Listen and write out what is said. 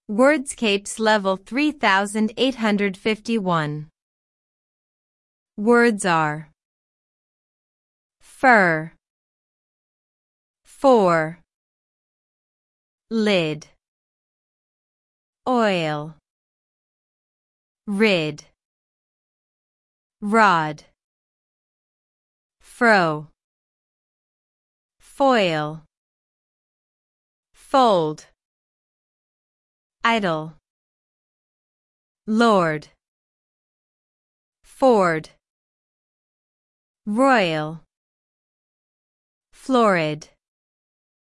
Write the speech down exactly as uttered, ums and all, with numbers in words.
Wordscapes level three thousand eight hundred fifty-one. Words are fur, for, lid, oil, rid, rod, fro, foil, fold, idle, lord, ford, royal, florid.